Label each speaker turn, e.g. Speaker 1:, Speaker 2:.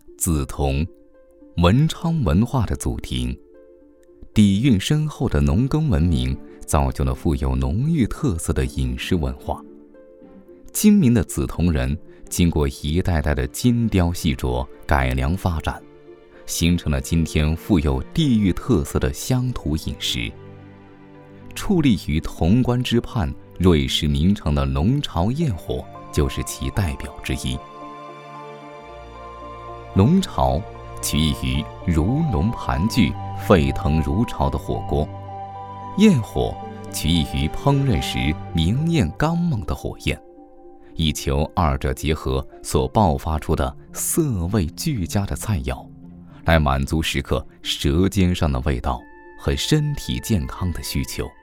Speaker 1: 梓潼，文昌文化的祖庭。底蕴深厚的农耕文明造就了富有浓郁特色的饮食文化。精明的梓潼人经过一代代的精雕细琢、改良发展，形成了今天富有地域特色的乡土饮食。矗立于潼关之畔、瑞士名城的龙巢焰火就是其代表之一。龙巢取意于如龙盘踞、沸腾如潮的火锅，焰火取意于烹饪时明艳刚猛的火焰，以求二者结合所爆发出的色味俱佳的菜肴，来满足食客舌尖上的味道和身体健康的需求。